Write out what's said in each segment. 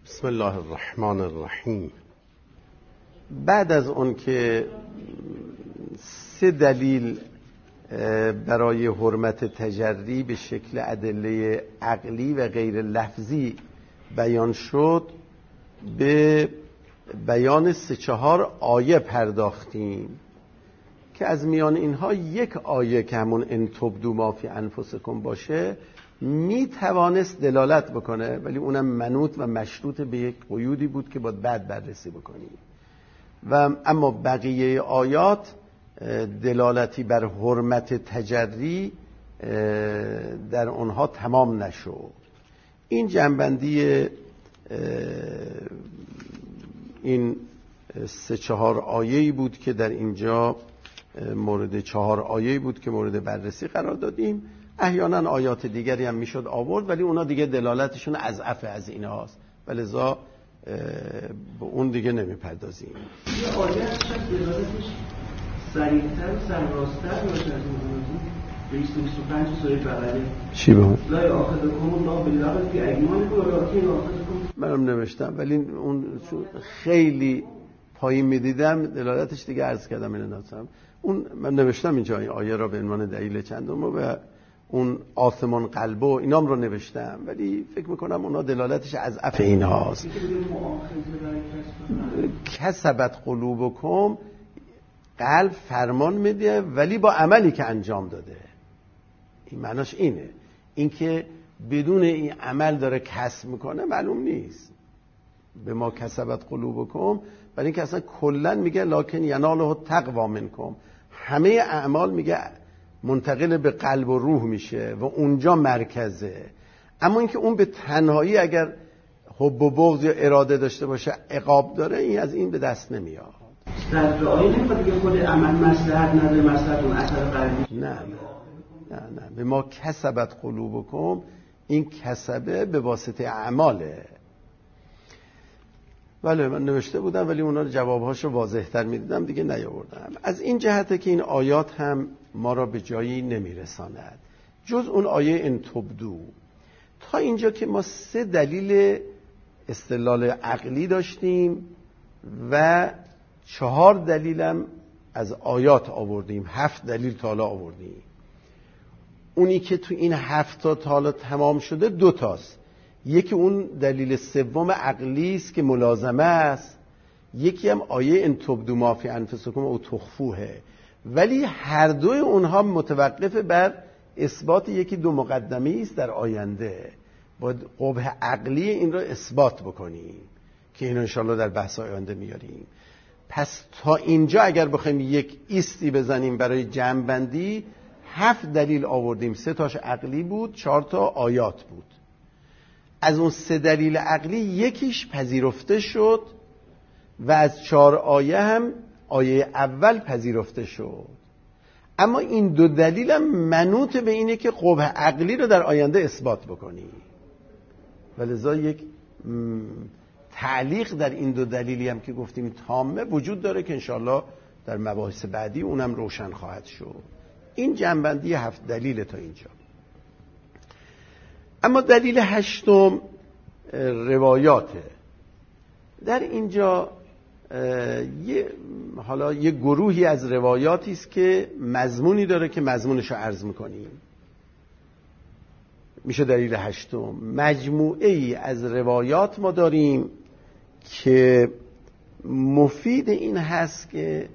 بسم الله الرحمن الرحیم. بعد از اون که 3 دلیل برای حرمت تجری به شکل ادله عقلی و غیر لفظی بیان شد، به بیان 3-4 آیه پرداختیم که از میان اینها یک آیه که همون ان تبدوا ما فی انفسکم باشه می توانست دلالت بکنه، ولی اونم منوط و مشروط به یک قیودی بود که باید بعد بررسی بکنیم. و اما بقیه آیات دلالتی بر حرمت تجری در اونها تمام نشد. این جنبندی این 3-4 آیه‌ای بود که در اینجا مورد 4 آیه‌ای بود که مورد بررسی قرار دادیم. احیانا آیات دیگری هم میشد آورد، ولی اونا دیگه دلالتشون اضعف از این هاست و لذا به اون دیگه نمیپردازیم. یه آیه هست دلالتش سریع‌تر و سرراست‌تر باشه از موضوع 225 سوره بقره. چی به اون؟ لا یاخذکم الله باللغو فی ایمانکم ولکن یاخذکم. منم نوشتم ولی اون خیلی پایین میدیدم دلالتش دیگه عرض کردم اینو ناتم. اون من نوشتم اینجا این آیه را به عنوان دلیل چندم و اون آثمان قلبو اینام رو نوشتم، ولی فکر میکنم اونا دلالتش از اف این هاست. کسبت قلوبکم، قلب فرمان میده ولی با عملی که انجام داده. این معناش اینه، این که بدون این عمل داره کسب میکنه معلوم نیست. به ما کسبت قلوبکم، ولی اینکه اصلا کلن میگه لکن یناله التقوا منکم، همه اعمال میگه منتقل به قلب و روح میشه و اونجا مرکزه. اما اینکه اون به تنهایی اگر حب و بغض یا اراده داشته باشه عقاب داره، این از این به دست نمیاد. در آیه نمیخواد دیگه خود عمل مصلحت نداره، مصلحت اون اثر قلبی. نه به ما کسبت قلوبکم، این کسبه به واسطه اعماله. بله من نوشته بودم ولی اونا جوابهاشو واضح‌تر میدیدم دیگه نیاوردم. از این جهته که این آیات هم ما را به جایی نمیرساند جز اون آیه ان تبدو. تا اینجا که ما 3 دلیل استدلال عقلی داشتیم و 4 دلیلم از آیات آوردیم، 7 دلیل تا حالا آوردیم. اونی که تو این 7 تا حالا تمام شده 2 تاست. یکی اون دلیل سوم عقلی است که ملازمه است، یکی هم آیه ان تبدوا ما فی انفسکم او تخفوه. ولی هر دوی اونها متوقف بر اثبات یکی 2 مقدمه است در آینده. باید قبح عقلی این رو اثبات بکنیم که اینو انشاءالله در بحث آینده میاریم. پس تا اینجا اگر بخوایم یک ایستی بزنیم برای جمع‌بندی، 7 دلیل آوردیم، 3 تاش عقلی بود، 4 تا آیات بود. از اون 3 دلیل عقلی یکیش پذیرفته شد و از 4 آیه هم آیه اول پذیرفته شد. اما این 2 دلیل هم منوط به اینه که قبح عقلی رو در آینده اثبات بکنی. ولذا یک تعلیق در این 2 دلیلی هم که گفتیم تامه وجود داره که انشاءالله در مباحث بعدی اونم روشن خواهد شد. این جنبندی 7 دلیل تا اینجا. اما دلیل 8 روایاته. در اینجا حالا یه گروهی از روایاتی است که مضمونی داره که مضمونش رو عرض میکنیم، میشه دلیل 8. مجموعه ای از روایات ما داریم که مفید این هست که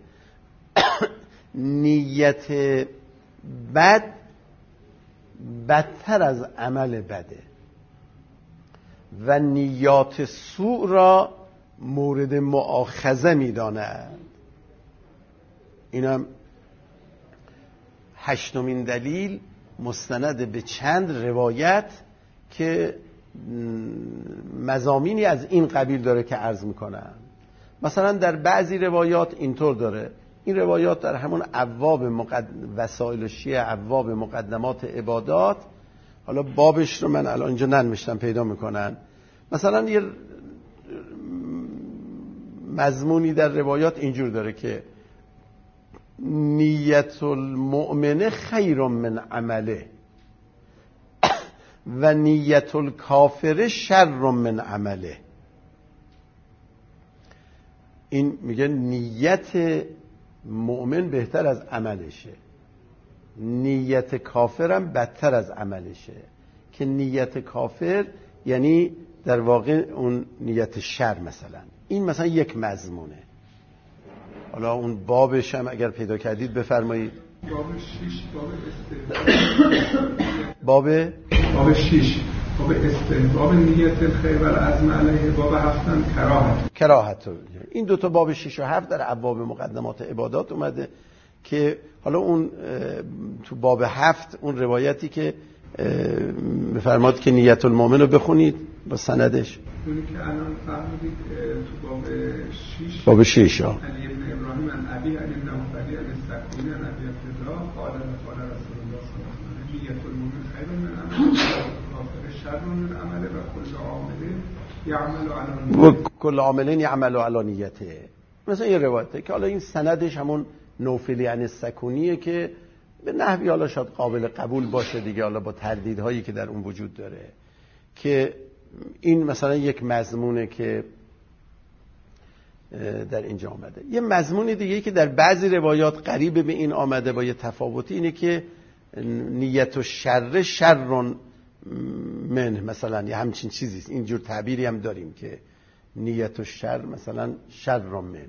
نیت بد بدتر از عمل بده و نیات سوء را مورد مؤاخذه می‌دانند. اینم 8مین دلیل مستند به چند روایت که مضامینی از این قبیل داره که عرض میکنم. مثلا در بعضی روایات اینطور داره، این روایات در همون ابواب وسائل شیعه، ابواب مقدمات عبادات، حالا بابش رو من الان اینجا ننوشتم پیدا میکنن. مثلا یه مضمونی در روایات اینجور داره که نیت المؤمن خیر من عمله و نیت الکافر شر من عمله. این میگه نیت مؤمن بهتر از عملشه، نیت کافرم بدتر از عملشه، که نیت کافر یعنی در واقع اون نیت شر. مثلا این مثلا یک مضمونه. حالا اون بابش هم اگر پیدا کردید بفرمایید. باب 6 باب 6 باب استحباب نیت الخیر و العزم علیه. باب 7 کراهت. این دو تا باب 6 و 7 در ابواب مقدمات عبادات اومده که حالا اون تو باب 7 اون روایتی که بفرماد که نیت المؤمن رو بخونید با سندش. اونی که الان فهمیدید تو باب 6 علی ابن ابراهیم عن ابی علی بن ابی علی السکونی عن ابی عبدالله قال رسول الله صلی الله علیه و نیت المؤمن خیر من عمل کافر شر من عمل و کل عامل یعمل علی نیته. مثلا یه روایته که حالا این سندش همون نوفلی عن السکونیه که به نحوی حالا شاید قابل قبول باشه دیگه، حالا با تردیدهایی که در اون وجود داره، که این مثلا یک مضمونه که در اینجا آمده. یه مضمون دیگه که در بعضی روایات قریب به این آمده با یه تفاوتی اینه که نیت و شر من، مثلا یه همچین چیزیست. اینجور تعبیری هم داریم که نیت و شر مثلا شر من.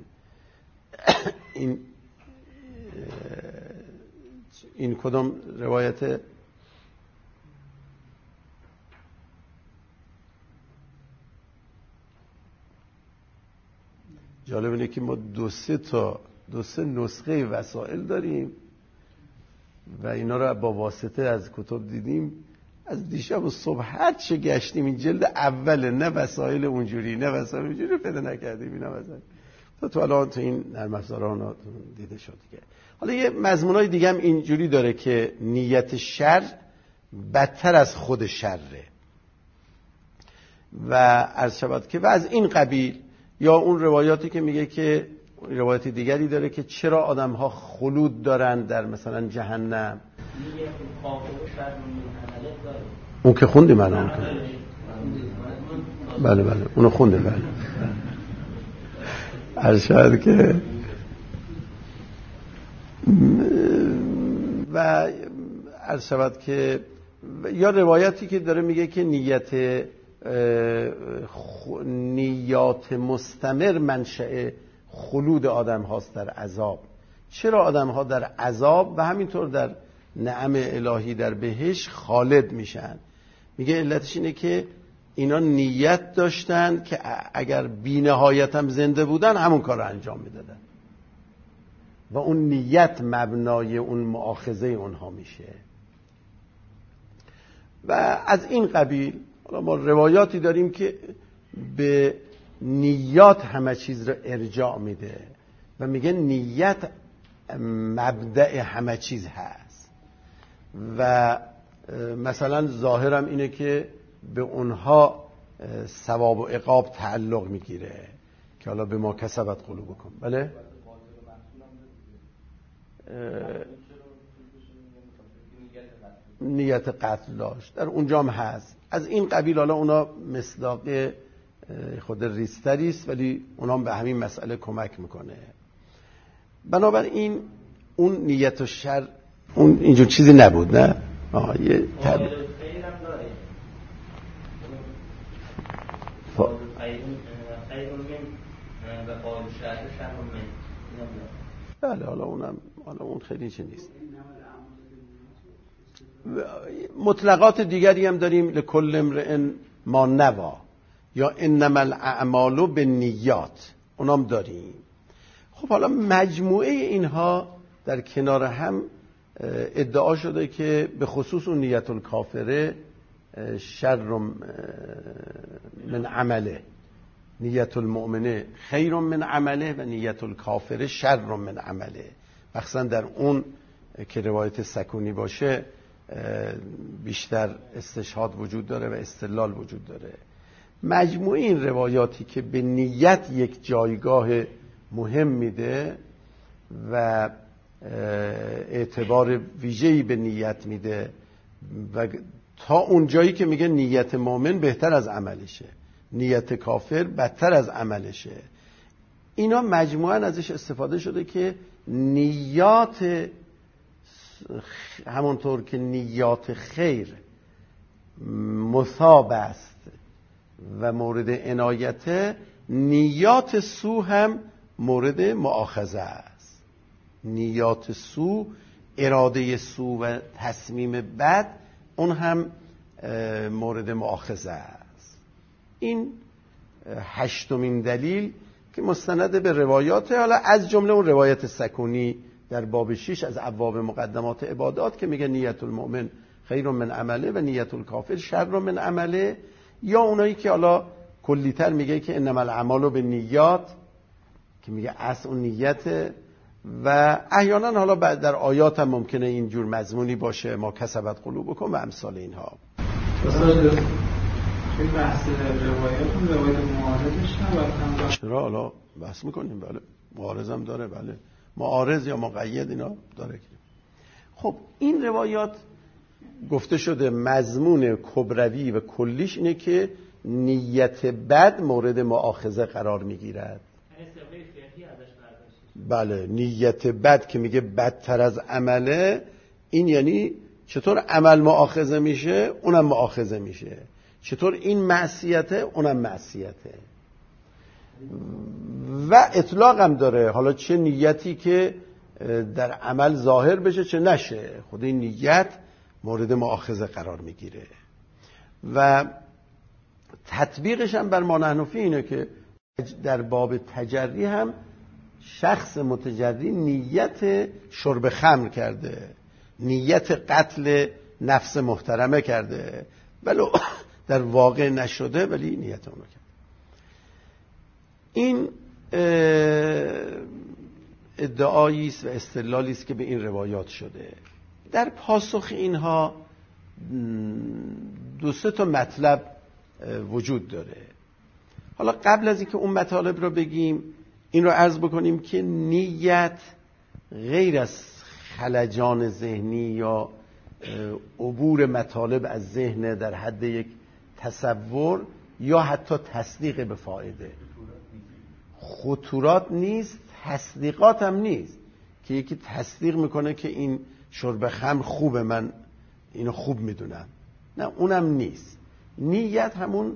این کدام روایت؟ جالب اینه که ما دو سه نسخه وسائل داریم و اینا رو با واسطه از کتب دیدیم. از دیشب و صبح هر چه گشتیم این جلد اوله، نه وسائل اونجوری نه وسائل اونجوری رو پیدا نکردیم. اینا مثلا تو الان تو این نرم افزارها دیده شد دیگه. حالا یه مضمونای دیگه هم اینجوری داره که نیت شر بدتر از خود شره و عرض شود که و از این قبیل، یا اون روایاتی که میگه که روایت دیگری داره که چرا آدم‌ها خلود دارن در مثلا جهنم. اون که خوندیم الان. بله اونو خوندیم. بله عرض شود که و عرض شود که یا روایتی که داره میگه که نیات مستمر منشأ خلود آدم هاست در عذاب. چرا آدم ها در عذاب و همینطور در نعم الهی در بهشت خالد میشن؟ میگه علتش اینه که اینا نیت داشتن که اگر بی نهایت هم زنده بودن همون کار رو انجام میدادن و اون نیت مبنای اون مؤاخذه اونها میشه. و از این قبیل ما روایاتی داریم که به نیات همه چیز رو ارجاع میده و میگه نیت مبدأ همه چیز هست و مثلا ظاهرم اینه که به اونها ثواب و عقاب تعلق میگیره که حالا به ما کسبت قلوبکم. بله نیت قتل داشت در اونجا هم هست. از این قبیل حالا اونا مصداق خود ریستریست ولی اونا هم به همین مسئله کمک میکنه. بنابراین اون نیت و شر اون اینجور چیزی نبود. نه یه بله حالا اون خیلی چه نیست. مطلقات دیگری هم داریم، لکل امرئ ما نوا یا انما الاعمال بالنیات، اونام داریم. خب حالا مجموعه اینها در کنار هم ادعا شده که به خصوص اون نیت الکافره شر من عمله، نیت المؤمنه خیر من عمله و نیت الکافره شر من عمله. مخصوصا در اون که روایت سکونی باشه بیشتر استشهاد وجود داره و استدلال وجود داره. مجموعه این روایاتی که به نیت یک جایگاه مهم میده و اعتبار ویژه‌ای به نیت میده و تا اون جایی که میگه نیت مؤمن بهتر از عملشه، نیت کافر بدتر از عملشه، اینا مجموعاً ازش استفاده شده که نیات، همونطور که نیات خیر مثاب است و مورد عنایت، نیات سو هم مورد مؤاخذه است. نیات سو، اراده سو و تصمیم بد، اون هم مورد مؤاخذه است. این 8مین دلیل که مستند به روایات، حالا از جمله اون روایت سکونی در باب 6 از ابواب مقدمات عبادات که میگه نیت المؤمن خیر من عمله و نیت الکافر شر من عمله، یا اونایی که حالا کلیتر میگه که انما الاعمال بالنیات که میگه اصل اون نیته، و احیانا حالا بعد در آیات هم ممکنه اینجور مضمونی باشه، ما کسبت قلوبکم و امثال اینها. این بحث روایت معارضش نباید چرا؟ حالا بحث میکنیم. بله معارض هم داره. بله معارض یا مقید اینا داره. خب این روایات گفته شده مضمون کبروی و کلیش اینه که نیت بد مورد مؤاخذه قرار میگیرد. بله نیت بد که میگه بدتر از عمله، این یعنی چطور عمل مؤاخذه میشه اونم مؤاخذه میشه، چطور این معصیته اونم معصیته. و اطلاق هم داره، حالا چه نیتی که در عمل ظاهر بشه چه نشه، خود این نیت مورد مؤاخذه قرار میگیره. و تطبیقش هم بر ما نحن فیه اینه که در باب تجری هم شخص متجری نیت شرب خمر کرده، نیت قتل نفس محترمه کرده، ولو در واقع نشده ولی نیت اونو کرده. این ادعایی است و استدلالی است که به این روایات شده. در پاسخ اینها 2-3 تا مطلب وجود داره. حالا قبل از اینکه اون مطالب رو بگیم این رو عرض بکنیم که نیت غیر از خلجان ذهنی یا عبور مطالب از ذهن در حد یک تصور یا حتی تصدیق به فائده، خطورات نیست، تصدیقات هم نیست که یکی تصدیق میکنه که این شرب خمر خوبه، من اینو خوب میدونم، نه اونم نیست. نیت همون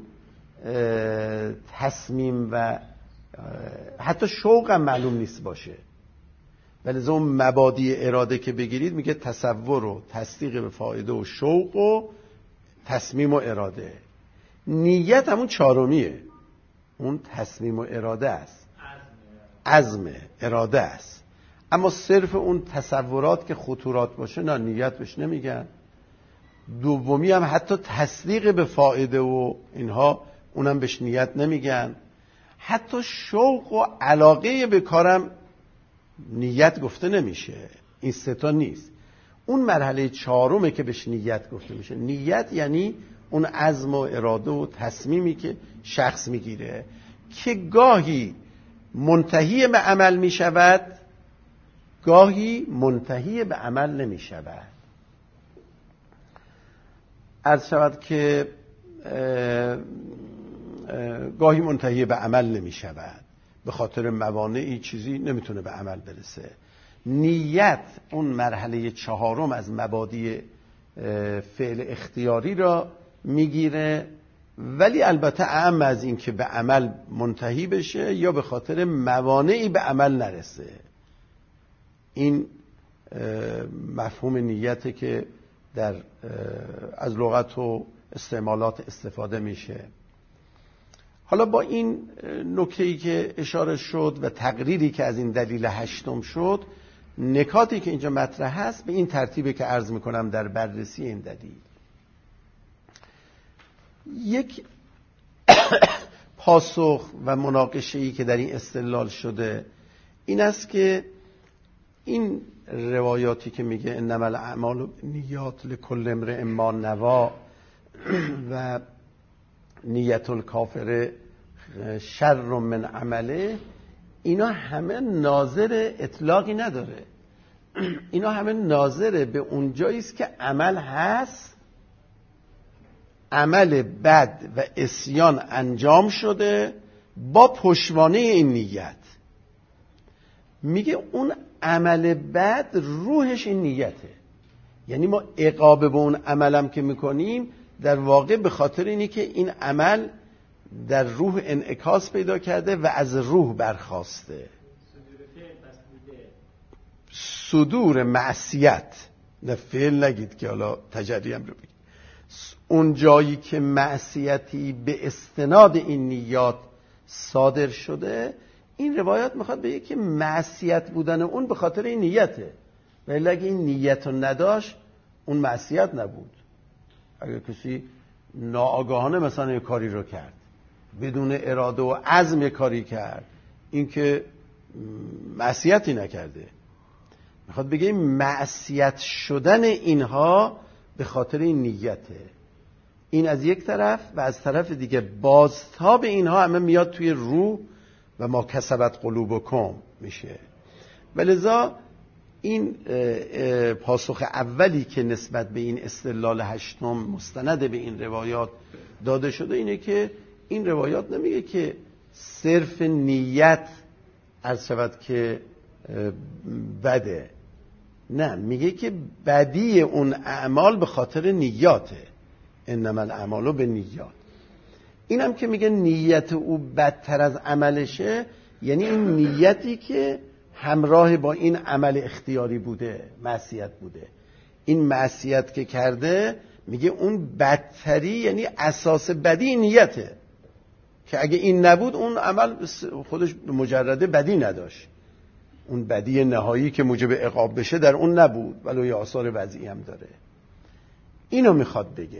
تصمیم و حتی شوق هم معلوم نیست باشه، ولی از اون مبادی اراده که بگیرید میگه تصور و تصدیق به فائده و شوق و تصمیم و اراده. نیت همون 4میه، اون تصمیم و اراده است، عزم اراده است. اما صرف اون تصورات که خطورات باشه نه نیت بهش نمیگن. دومی هم حتی تصدیق به فائده و اینها اونم بهش نیت نمیگن. حتی شوق و علاقه به کارم نیت گفته نمیشه. این 3 تا نیست. اون مرحله 4 که بهش نیت گفته میشه. نیت یعنی اون عزم و اراده و تصمیمی که شخص میگیره که گاهی منتهی به عمل میشود، گاهی منتهی به عمل نمیشود. عرض شود که گاهی منتهی به عمل نمیشود، به خاطر موانعی چیزی نمیتونه به عمل برسه. نیت اون مرحله 4 از مبادی فعل اختیاری را میگیره، ولی البته اهم از این که به عمل منتهی بشه یا به خاطر موانعی به عمل نرسه. این مفهوم نیته که در از لغت و استعمالات استفاده میشه. حالا با این نکته‌ای که اشاره شد و تقریری که از این دلیل 8 شد، نکاتی که اینجا مطرح هست به این ترتیبه که عرض میکنم در بررسی این دلیل. یک پاسخ و مناقشه‌ای که در این استدلال شده این است که این روایاتی که میگه انما الاعمال نیات لکل امرئ ما نوا و نیت الکافر شر من عمله، اینا همه ناظر اطلاقی نداره. اینا همه ناظر به اون جایی است که عمل هست، عمل بد و عصیان انجام شده با پشتوانه این نیت. میگه اون عمل بد روحش این نیته. یعنی ما عقاب به اون عملم که میکنیم در واقع به خاطر اینی که این عمل در روح انعکاس پیدا کرده و از روح برخاسته. صدور معصیت، نه فعل نگید که حالا تجریم رو بگید. اون جایی که معصیتی به استناد این نیات صادر شده، این روایات میخواد بگه که معصیت بودن اون به خاطر این نیته، ولی اگه این نیت رو نداشت اون معصیت نبود. اگه کسی ناآگاهانه مثلا یه کاری رو کرد بدون اراده و عزم یه کاری کرد، این که معصیتی نکرده. میخواد بگه معصیت شدن اینها به خاطر این نیته. این از یک طرف، و از طرف دیگه بازتاب اینها همه میاد توی روح و ما کسبت قلوبکم میشه. ولذا این پاسخ اولی که نسبت به این استدلال هشتم مستند به این روایات داده شده اینه که این روایات نمیگه که صرف نیت عرض شود که بده، نه، میگه که بدی اون اعمال به خاطر نیاته. انما الاعمال بالنیات. اینم که میگه نیت او بدتر از عملشه، یعنی این نیتی که همراه با این عمل اختیاری بوده، معصیت بوده. این معصیت که کرده میگه اون بدتری، یعنی اساس بدی نیته، که اگه این نبود اون عمل خودش مجرد بدی نداشت، اون بدی نهایی که موجب عقاب بشه در اون نبود، ولی یه آثار وضعی هم داره. اینو میخواد بگه.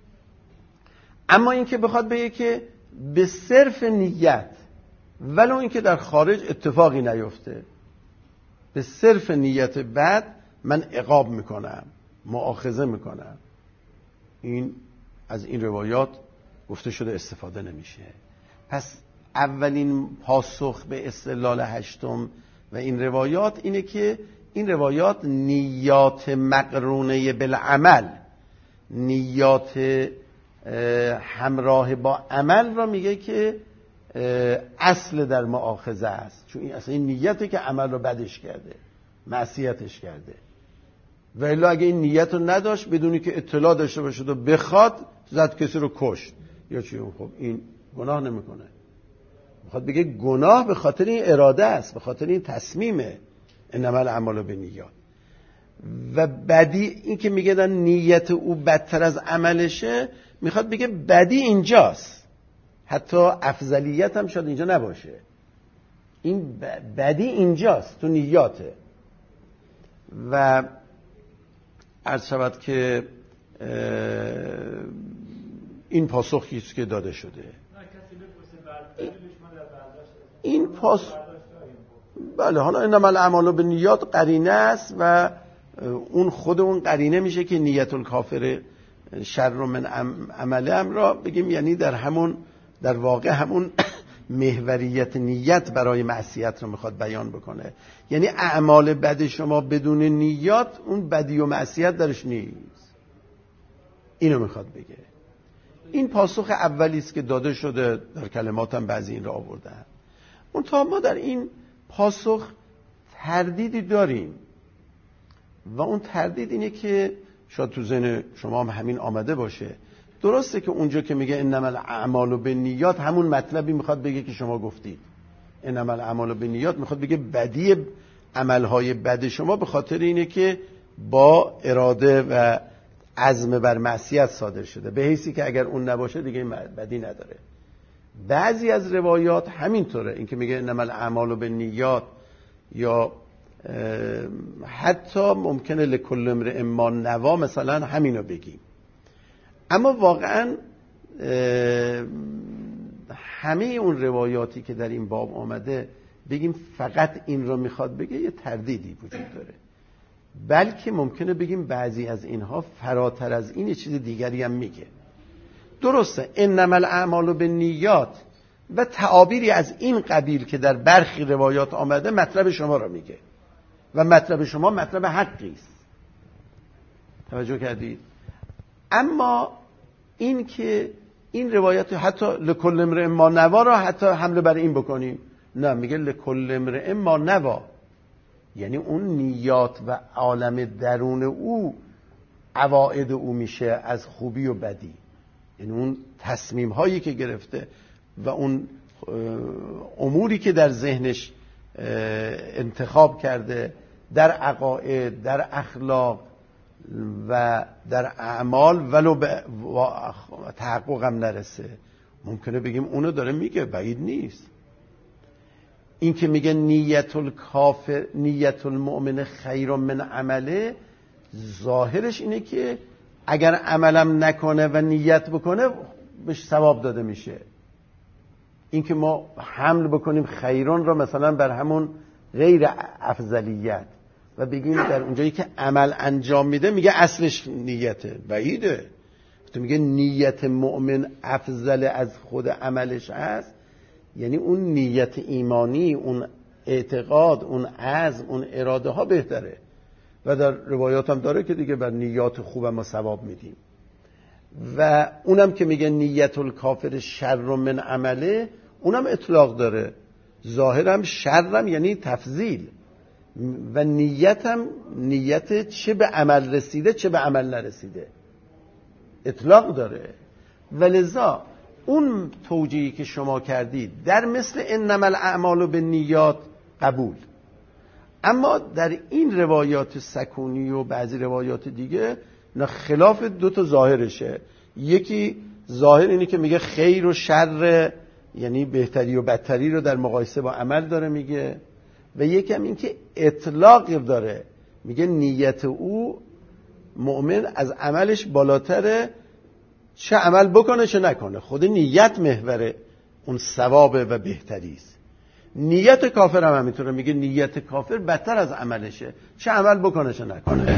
اما این که بخواد بگه که به صرف نیت، ولو این که در خارج اتفاقی نیفته، به صرف نیت بد من عقاب میکنم، مؤاخذه میکنم، این از این روایات گفته شده استفاده نمیشه. پس اولین پاسخ به استدلال هشتم و این روایات اینه که این روایات نیات مقرونه بالعمل، نیات همراه با عمل را میگه که اصل در مؤاخذه است، چون این اصلا این نیته که عمل رو بدش کرده، معصیتش کرده. و الا اگه این نیت رو نداشت، بدونی که اطلاع داشته باشه و بخواد زد کسی رو کشت یا چی، خب این گناه نمیکنه. میخواد بگه گناه به خاطر این اراده است، به خاطر این تصمیمه. انما الاعمال بالنیات. و بدی این که میگه در نیت او بدتر از عملشه، میخواد بگه بدی اینجاست، حتی افضلیت هم شاید اینجا نباشه، این بدی اینجاست تو نیاته. و عرض شود که این پاسخی است که داده شده. این پاسخ بله، حالا انما الاعمال بالنیات قرینه است و اون خود اون قرینه میشه که نیت الکافر شر من عمله هم را بگیم، یعنی در واقع همون محوریت نیت برای معصیت رو میخواد بیان بکنه. یعنی اعمال بد شما بدون نیات، اون بدی و معصیت درش نیست. اینو میخواد بگه. این پاسخ اولی است که داده شده، در کلماتم بعضی این را آوردن. اون تا ما در این پاسخ تردیدی داریم و اون تردید اینه که شاید تو ذهن شما هم همین آمده باشه. درسته که اونجا که میگه انما الاعمال بالنیات همون مطلبی میخواد بگه که شما گفتید. انما الاعمال بالنیات میخواد بگه بدی عملهای بد شما به خاطر اینه که با اراده و عزم بر معصیت صادر شده، به حیثی که اگر اون نباشه دیگه بدی نداره. بعضی از روایات همینطوره، این که میگه انما الاعمال بالنیات، یا حتی ممکنه لکل امرئ ما نوا مثلا همینو بگیم. اما واقعا همه اون روایاتی که در این باب آمده بگیم فقط این رو میخواد بگه، یه تردیدی وجود داره. بلکه ممکنه بگیم بعضی از اینها فراتر از این چیز دیگری هم میگه. درسته انما الاعمال بالنیات و تعابیری از این قبیل که در برخی روایات آمده مطلب شما رو میگه و مطلب شما مطلب حقی است. توجه کردید؟ اما این که این روایت حتی لکل امرئ ما نوا را حتی حمله بر این بکنیم، نه، میگه لکل امرئ ما نوا، یعنی اون نیات و عالم درون او عواعد او میشه از خوبی و بدی، یعنی اون تصمیم هایی که گرفته و اون اموری که در ذهنش انتخاب کرده در عقاید، در اخلاق و در اعمال، ولو به تحقق هم نرسه، ممکنه بگیم اونو داره میگه، بعید نیست. این که میگه نیت الکافر نیت المؤمن خیر من عمله، ظاهرش اینه که اگر عملم نکنه و نیت بکنه بهش ثواب داده میشه. این که ما حمل بکنیم خیرون را مثلا بر همون غیر افضلیت و بگیم در اونجایی که عمل انجام میده میگه اصلش نیته، بعیده. تو میگه نیت مؤمن افضل از خود عملش هست، یعنی اون نیت ایمانی، اون اعتقاد، اون عزم، اون اراده ها بهتره. و در روایات هم داره که دیگه بر نیات خوب ما ثواب میدیم. و اونم که میگه نیت الکافر شر من عمله، اونم اطلاق داره، ظاهرم شرم یعنی تفضیل، و نیتم نیت چه به عمل رسیده چه به عمل نرسیده اطلاق داره. ولذا اون توجیهی که شما کردید در مثل انما الاعمال بالنیات قبول، اما در این روایات سکونی و بعضی روایات دیگه نه، خلاف دو تا ظاهرشه. یکی ظاهر اینه که میگه خیر و شر، یعنی بهتری و بدتری رو در مقایسه با عمل داره میگه، و یکم این که اطلاق داره، میگه نیت او مؤمن از عملش بالاتره، چه عمل بکنه چه نکنه، خود نیت محور اون ثوابه و بهتری است. نیت کافر هم همینطوره، میگه نیت کافر بدتر از عملشه، چه عمل بکنه چه نکنه.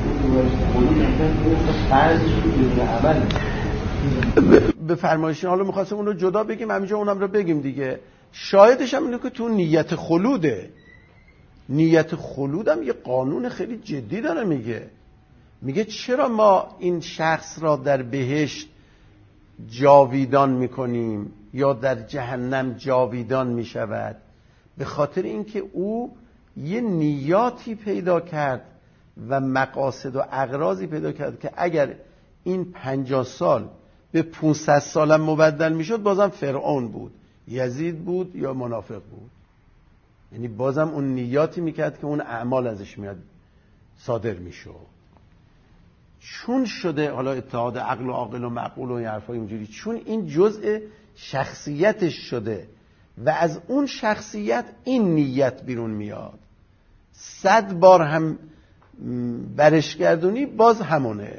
به فرمایشی حالا می‌خواستم اون رو جدا بگیم، همینجا اونم رو بگیم دیگه. شاهدش هم اینه که تو نیت خلوده. نیت خلود هم یه قانون خیلی جدی داره، میگه چرا ما این شخص را در بهشت جاویدان میکنیم یا در جهنم جاویدان میشود؟ به خاطر اینکه او یه نیاتی پیدا کرد و مقاصد و اغراضی پیدا کرد که اگر این 50 سال به 500 سالم مبدل میشد بازم فرعون بود، یزید بود یا منافق بود. یعنی بازم اون نیاتی میکرد که اون اعمال ازش میاد صادر میشد. چون شده حالا اتحاد عقل و عاقل و معقول و این حرفای اونجوری، چون این جزء شخصیتش شده و از اون شخصیت این نیت بیرون میاد، 100 بار هم برش گردونی باز همونه.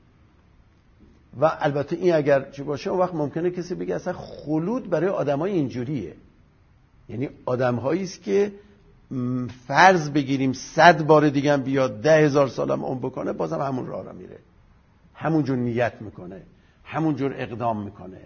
و البته این اگر چی باشه اون وقت ممکنه کسی بگه اصلا خلود برای آدمای اینجوریه، یعنی آدم‌هایی است که فرض بگیریم 100 بار دیگه هم بیاد 10,000 سالم اون بکنه بازم همون راه را میره، همون جور نیت میکنه، همون جور اقدام میکنه.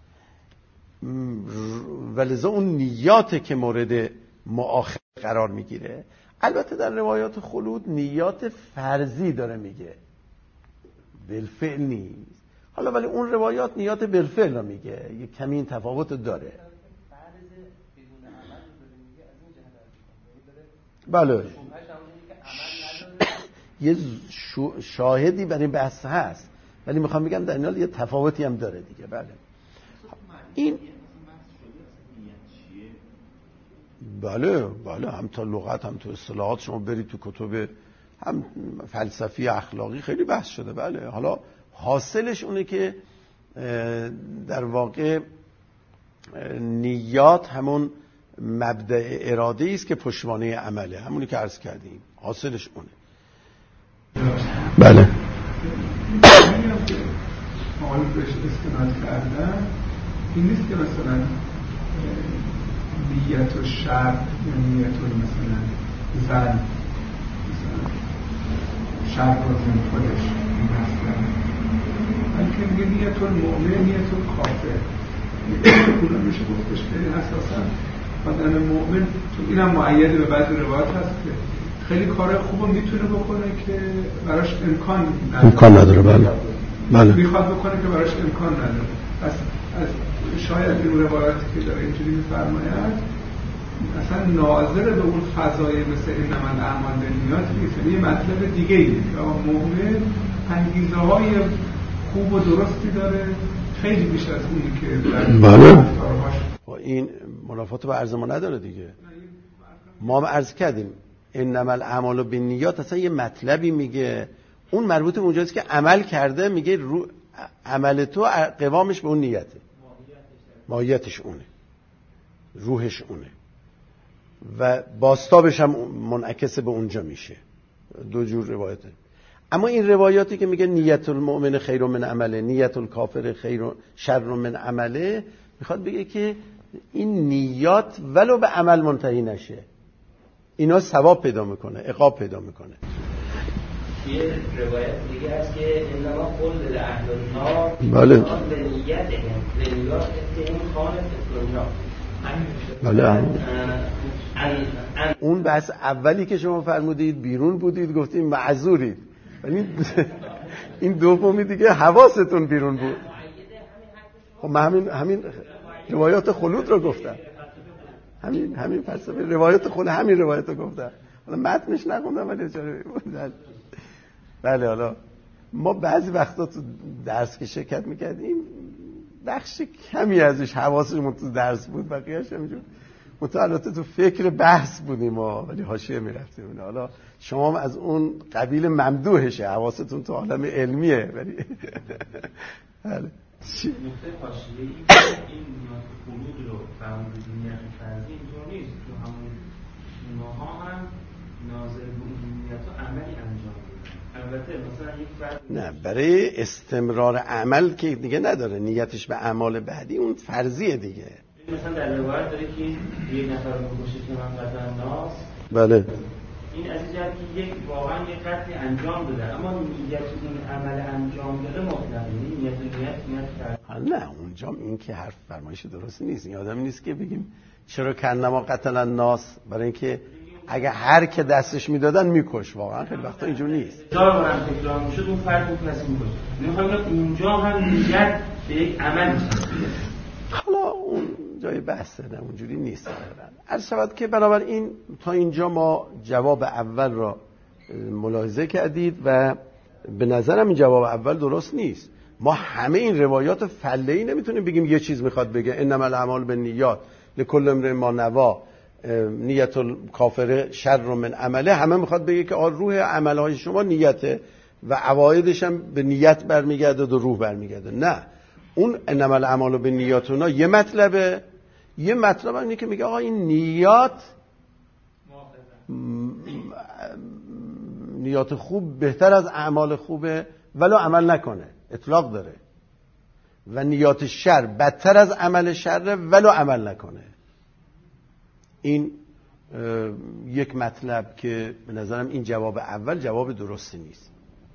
ولذا اون نیاته که مورد مؤاخذه قرار میگیره. البته در روایات خلود نیات فرضی داره میگه، بالفعل نیست. حالا ولی اون روایات نیات بالفعل رو میگه، یه کمی این تفاوت داره. بله یه شاهدی برای بحث هست، ولی میخوام بگم در این حال یه تفاوتی هم داره دیگه. بله این بله هم تا لغت هم تو اصطلاحات شما برید تو کتب هم فلسفی اخلاقی خیلی بحث شده. بله حالا حاصلش اونه که در واقع نیات همون مبدأ اراده است که پشتوانه عمله، همونی که عرض کردیم، حاصلش اونه. بله حالا بهش استناد کردن این نیست که مثلا نیت و شر یا نیت و مثلا زن مثلا شر بازم خودش این هستن، بلکه میگه نیت و مؤمن نیت و کافر. اونا میشه گفتش که اساسا آدم مؤمن، تو اینم معید به بعضی روایات هست که خیلی کار خوبو میتونه بکنه که براش امکان نداره. بله میخواد بکنه که براش امکان نداره. از شاید این روایاتی که داره اینجوری میفرماید اصلا ناظر به اون فضای مثل انما الاعمال بالنیات نیست، یه مطلب دیگه ای که مؤمن انگیزه های خوب و درستی داره، خیلی بیش از اونی که بله این منافات با عرض ما نداره دیگه. ما هم عرض کردیم انما الاعمال بالنیات اصلا یه مطلبی میگه، اون مربوط به اونجاست که عمل کرده، میگه عمل تو قوامش به اون نیته، ماهیتش اونه، روحش اونه و باستابش هم منعکس به اونجا میشه. دو جور روایته. اما این روایاتی که میگه نیت المؤمن خیر من عمله، نیت الکافر خیر شر من عمله، میخواد بگه که این نیات ولو به عمل منتهی نشه، اینا ثواب پیدا میکنه، عقاب پیدا میکنه. یه روایت دیگه هست که انما قول لأهل النار بله به نیتهم لنیات اتهم خانه الدنیا. بله اون بحث اولی که شما فرمودید بیرون بودید گفتید معذورید، ولی این دومی دیگه حواستون بیرون بود. خب من همین روایات خلود رو گفتم، همین فلسفه روایات خلود، همین روایات رو گفتم، حالا متنش نخوندم ولی اجاره بودن. بله حالا ما بعضی وقتا تو درس که شرکت میکردیم بخش کمی ازش حواسمون تو درس بود، بقیه‌اش همینجور البته تو فکر بحث بودیم ما، ولی حاشیه میرفتیم. حالا شما هم از اون قبیل ممدوحشه، حواستون تو عالم علمیه، ولی بله نقطه حاشیه‌ای این خلود رو فرمودید نیت فرضی اینطور نیست، تو همون ماها هم ناظر به اون نیت و عملی انجام بدن. البته مثلا یک فرد نه برای استمرار عمل که دیگه نداره، نیتش به اعمال بعدی اون فرضیه دیگه. مثلا در روایت داره که یک نفر رو بکشه که من قتل ناس، بله این از این جهت که یک واقعا یک قتلی انجام داده، اما نیت اون عمل انجام داده مطلقه، نیت نه اونجا این که حرف فرمایش درستی نیست. این آدم نیست که بگیم چرا کنما قتل الناس، برای اینکه اگه هر که دستش میدادن میکش، واقعا خیلی وقتا اینجور نیست. دارم تکرار میشد اون فرد اون کسی میکش. میخوایم اونجا هم نیت به یک عمل میشه. حالا اون جای بحثه، نه اونجوری نیست. عرض شود که بنابراین تا اینجا ما جواب اول را ملاحظه کردید و به نظرم این جواب اول درست نیست. ما همه این روایات فله‌ای نمیتونیم بگیم یه چیز میخواد بگه انما الاعمال بالنیات لکل امرئ ما نوی، نیت الکافر شر من عمله، همه میخواد بگه که روح عملهای شما نیته و عوایدش هم به نیت برمیگرده و روح برمیگرده. نه، اون انما الاعمال بالنیاتنا یه مطلبه، یه مطلب اینه که میگه آقا این نیات خوب بهتر از اعمال خوبه ولو عمل نکنه، اطلاق داره، و نیات شر بدتر از عمل شره ولو عمل نکنه. این یک مطلب که به نظرم این جواب اول جواب درستی نیست.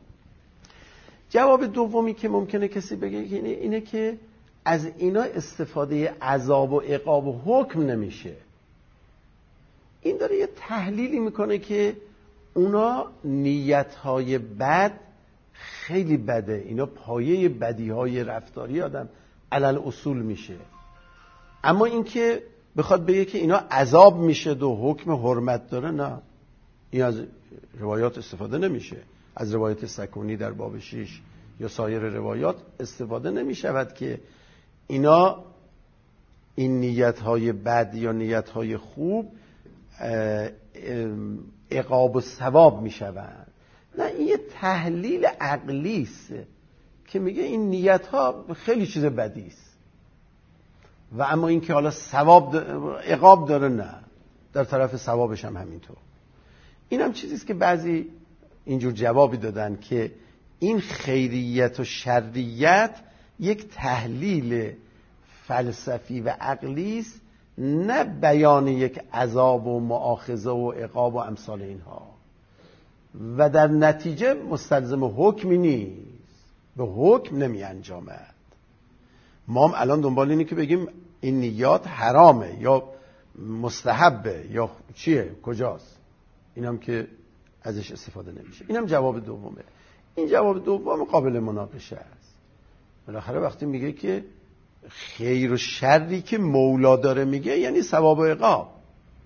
جواب دومی که ممکنه کسی بگه اینه که از اینا استفاده عذاب و عقاب و حکم نمیشه. این داره یه تحلیلی میکنه که اونا نیتهای بد خیلی بده، اینا پایه بدیهای رفتاری آدم علل اصول میشه. اما این که بخواد بگه که اینا عذاب میشه و حکم حرمت داره، نه، این از روایات استفاده نمیشه. از روایت سکونی در باب 6 یا سایر روایات استفاده نمیشود که اینا این نیتهای بد یا نیتهای خوب عقاب و ثواب میشوند. نه، این یه تحلیل عقلی است که میگه این نیتها خیلی چیز بدی است و اما این که حالا ثواب عقاب داره، نه، در طرف ثوابش هم همینطور. این هم چیزی است که بعضی اینجور جوابی دادن که این خیریت و شریت یک تحلیل فلسفی و عقلی است، نه بیان یک عذاب و مؤاخذه و عقاب و امثال اینها، و در نتیجه مستلزم حکمی نیست، به حکم نمی انجامد. ما هم الان دنبال اینی که بگیم این نیات حرامه یا مستحبه یا چیه، کجاست، اینم که ازش استفاده نمیشه. اینم جواب دومه. این جواب دوم قابل مناقشه است. بالاخره وقتی میگه که خیر و شری که مولا داره میگه یعنی ثواب و عقاب،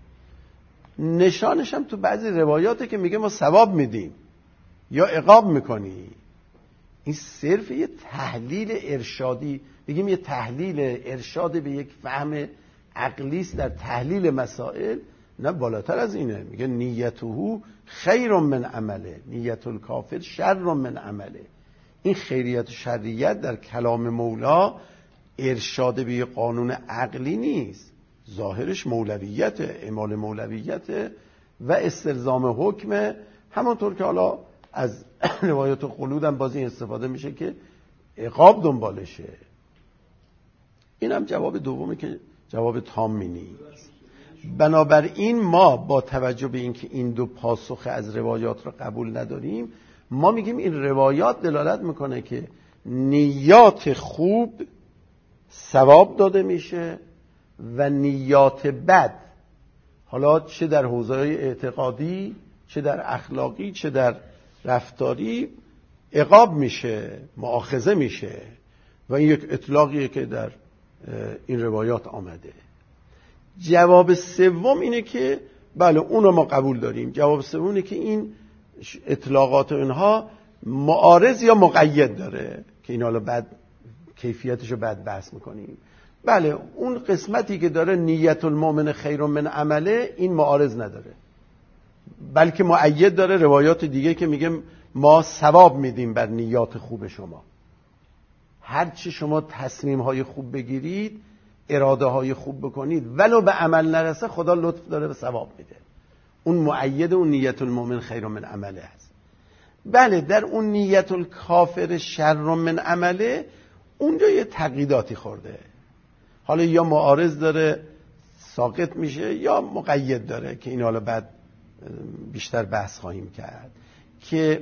نشانش هم تو بعضی روایاته که میگه ما ثواب میدیم یا عقاب میکنی. این صرف یه تحلیل ارشادی، بگیم یه تحلیل ارشاد به یک فهم عقلی است در تحلیل مسائل، نه بالاتر از اینه. میگه نیته خیر من عمله، نیت الکافر شر من عمله. این خیریت و شریت در کلام مولا ارشاد به یه قانون عقلی نیست، ظاهرش مولویت، اعمال مولویت و استلزام حکم. همونطور که حالا از روایات خلود هم باز این استفاده میشه که عقاب دنبالشه. این هم جواب دومی که جواب تامی نیست. بنابراین ما با توجه به اینکه این دو پاسخ از روایات رو قبول نداریم، ما میگیم این روایات دلالت میکنه که نیات خوب ثواب داده میشه و نیات بد، حالا چه در حوزه‌های اعتقادی، چه در اخلاقی، چه در رفتاری، عقاب میشه، مؤاخذه میشه. و این یک اطلاقیه که در این روایات آمده. جواب سوم اینه که بله اونو ما قبول داریم. جواب سوم اینه که این اطلاقات اینها معارض یا مقید داره که این حالا بعد کیفیتشو بعد بحث میکنیم. بله اون قسمتی که داره نیت المؤمن خیر من عمله، این معارض نداره، بلکه مؤید داره روایات دیگه که میگه ما ثواب میدیم بر نیات خوب شما. هرچی شما تصمیم های خوب بگیرید، اراده های خوب بکنید، ولو به عمل نرسه، خدا لطف داره و ثواب میده. اون مؤید اون نیت المؤمن خیر من عمله هست. بله در اون نیت الکافر شر من عمله، اونجا یه تقییداتی خورده، حالا یا معارض داره ساقط میشه یا مقید داره که این حالا بعد بیشتر بحث خواهیم کرد. که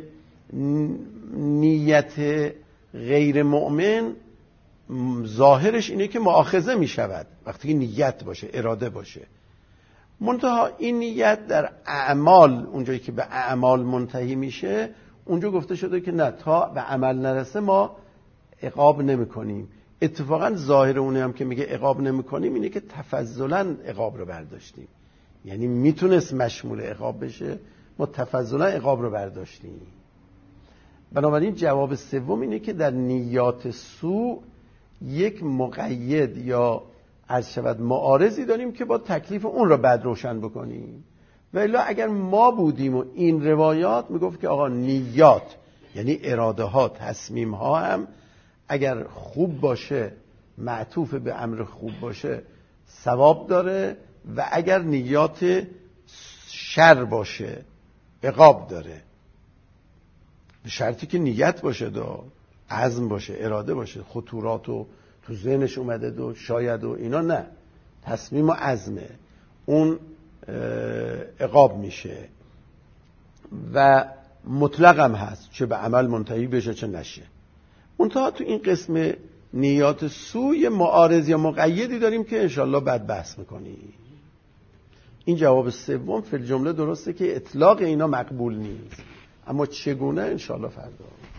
نیت غیر مؤمن ظاهرش اینه که مؤاخذه میشود وقتی که نیت باشه، اراده باشه. منتها این نیت در اعمال، اونجایی که به اعمال منتهی میشه، اونجا گفته شده که نه، تا به عمل نرسه ما عقاب نمی کنیم. اتفاقا ظاهر اونه هم که میگه عقاب نمی کنیم اینه که تفضلا عقاب رو برداشتیم، یعنی میتونست مشمول عقاب بشه، ما تفضلا عقاب رو برداشتیم. بنابراین جواب سوم اینه که در نیات سو یک مقید یا عرض شود معارضی داریم که با تکلیف اون رو بعد روشن بکنیم. و الا اگر ما بودیم و این روایات میگفت که آقا نیات یعنی اراده ها، تصمیم ها هم اگر خوب باشه، معطوف به امر خوب باشه، ثواب داره، و اگر نیات شر باشه عقاب داره، به شرطی که نیت باشه، عزم باشه، اراده باشه. خطورات و تو ذهنش اومده و شاید و اینا نه، تصمیم و عزمه، اون عقاب میشه و مطلق هم هست، چه به عمل منتهی بشه چه نشه. منتها تو این قسم نیات سوی معارض یا مقیدی داریم که انشالله بعد بحث میکنیم. این جواب سوم فی الجمله درسته که اطلاق اینا مقبول نیست، اما چگونه انشالله فردا.